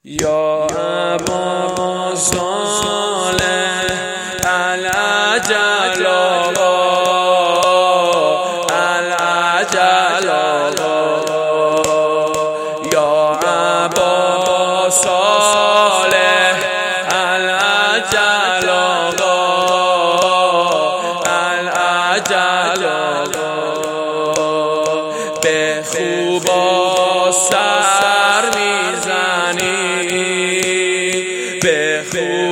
یا ابا صالح العجل العجل یا ابا صالح العجل العجل به خوبا سر میزنی به خوب